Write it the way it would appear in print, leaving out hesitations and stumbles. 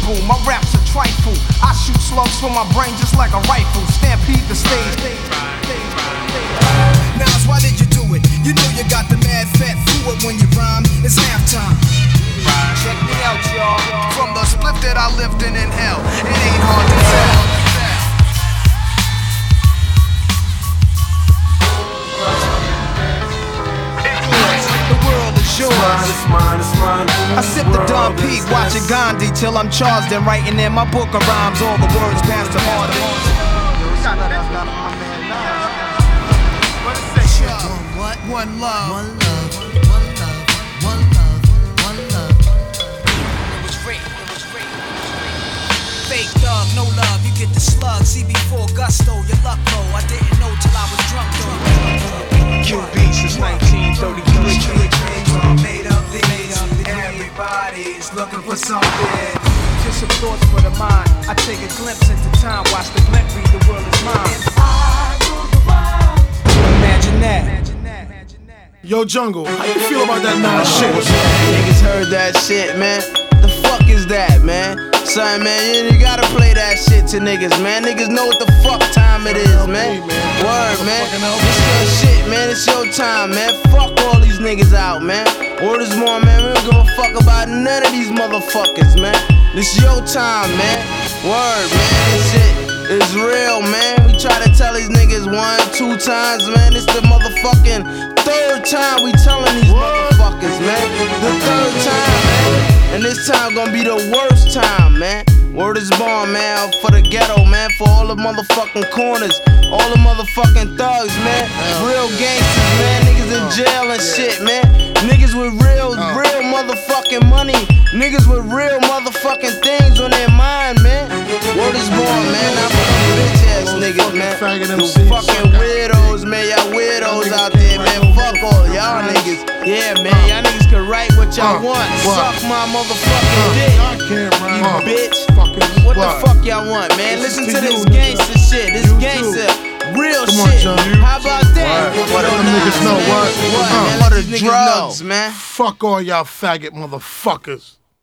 Bible. My raps are trifle. I shoot slugs from my brain just like a rifle. Stampede the stage. Now, why did you do it? You know you got the mad fat fluid when you rhyme. It's halftime. Check me out, y'all. From the split that I lived in hell, it ain't hard to tell. The world is yours. I sip the Dom P, watching Gandhi till I'm charged and writing in my book of rhymes. All the words past the heart. One love. One love. One love. One love. One love. It was rape. It was rape. Fake thug, no love. You get the slug. See before gusto, your luck low. I didn't know till I was drunk though. QB since 1933. Made up these. Everybody's looking for something. Just some thoughts for the mind. I take a glimpse into time. Watch the glint read. The world is mine. Imagine that. Yo, Jungle, how you feel about that Nas shit? Niggas heard that shit, man. The fuck is that, man? Son, man, you gotta play that shit to niggas, man. Niggas know what the fuck time it is, man. Word, man. It's your shit, man. It's your time, man. Fuck all these niggas out, man. Word is more, man. We don't give a fuck about none of these motherfuckers, man. This your time, man. Word, man. This shit is real, man. We try to tell these niggas 1, 2 times, man. It's the motherfucking third time we telling these motherfuckers, man. The third time, man. And this time gonna be the worst time, man. Word is born, man. For the ghetto, man. For all the motherfucking corners. All the motherfucking thugs, man. Real gangsters, man. Niggas in jail and shit, man. Niggas with real motherfucking money. Niggas with real motherfucking things on their mind, man. Word is born, man. I'm bitch ass niggas, man. You fucking weirdos, man. Y'all weirdos out there, man. Fuck all y'all niggas. Yeah, man. Y'all niggas can write what y'all want. Suck my motherfucking dick. You bitch. What the fuck y'all want, man? Listen to this gangster shit. This gangster. Real shit. How about that? What them niggas know? What? What? Man, let these niggas know, man. Fuck all y'all faggot motherfuckers.